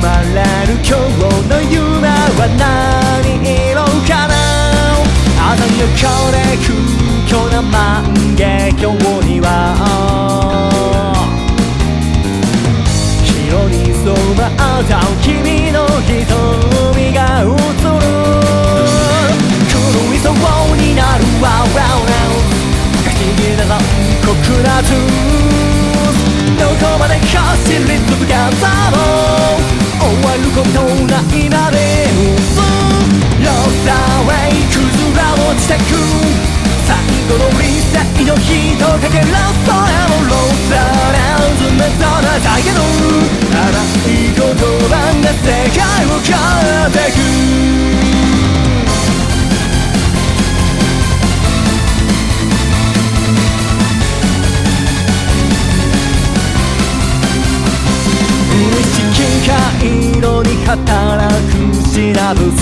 まれる今日の夢は何色かな。鮮やかで空虚な万華鏡には白に染まった君の瞳が映る。狂いそうになるワウワウ不思議な残酷なトゥース。どこまで走り続けたも終わることないまでロスターウェイ崩れ落ちてく最後のリセイの人かけらそれもロスターなずめそうなだけど荒い言葉が世界を変えてく。灰色に働くシナプス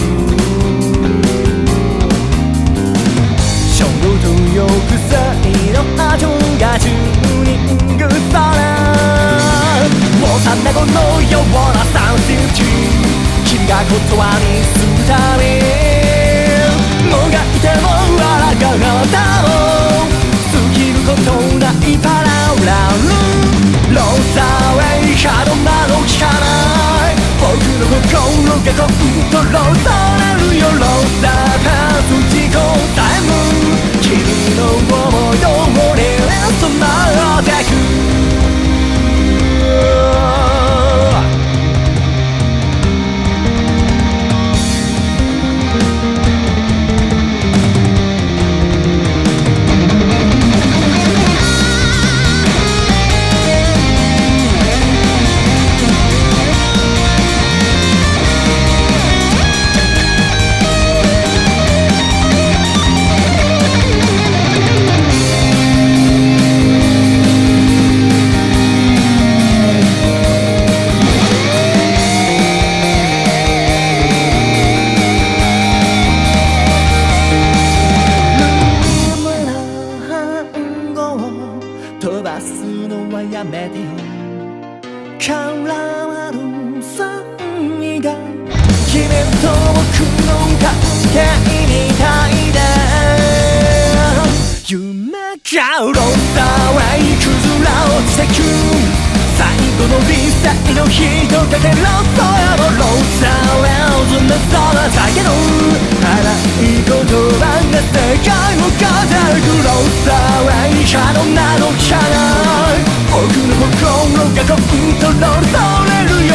衝動よく性の後がチューニングされ幼子のようなサンシフチ君が言葉にするたびもがいても笑がなたも過ぎることないパララルローサーウェイ角窓聞かない僕の心がコントロールされるよローサーパス自己タイム君の思い通りに染まってく。飛ばすのはやめてよ絡まる酸味が君と僕の関係みたいで夢がロスターウェイ崩れ落ちてく最後のリセイの人かけらそれもロスターウェイずめそうなだけど荒い言葉が世界を変えてくロスターウェイ角など聞かない僕の心がコントロールされるよ